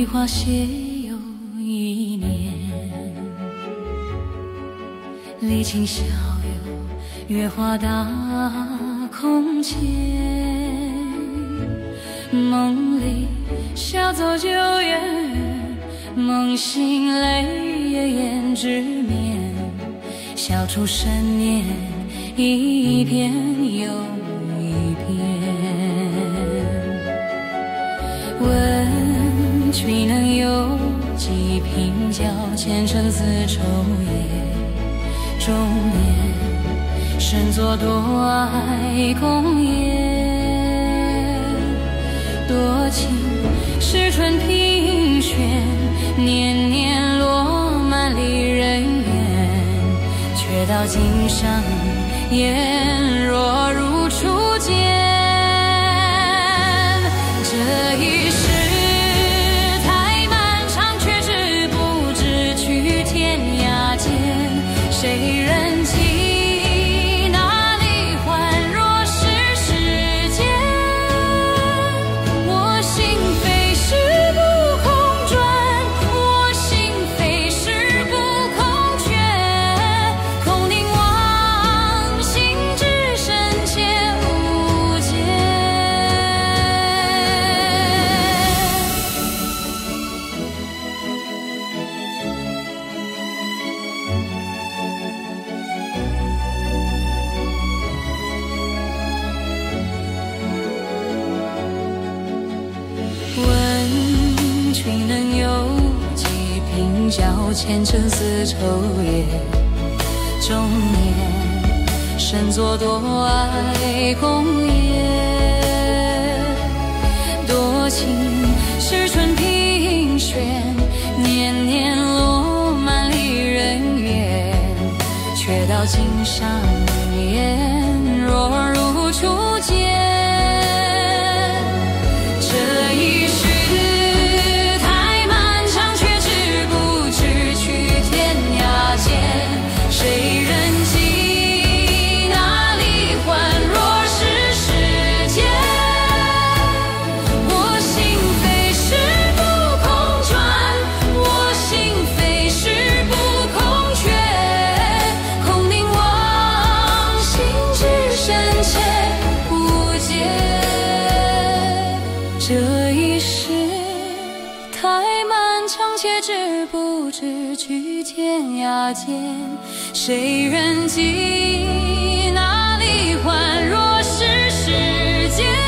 花谢又一年，离情小友，月华大空间。梦里小走旧园，梦醒泪夜胭脂面，笑出深念，一遍又一遍。问君能有几瓶酒，前尘丝绸叶，中年身作多爱共宴。多情是春平轩，年年落满离人怨，却道今生颜若如初见。这一世太漫长，却知不知去天涯间，谁人记哪里还若是世间。我心非是不空转，我心非是不空缺，空凝望心只深切无间。问君能有几瓶酒，前尘丝绸叶，中年身作多爱共宴。多情是春平轩，年年落满离人怨，却道今生颜若如初见。这一世太漫长，却知不知去天涯间，谁人记哪里还若是世间。我心非是不空转，我心非是不空缺，空凝望心只深切无间。这一世太漫长，且知不知去天涯间，谁人记哪里还若是世间。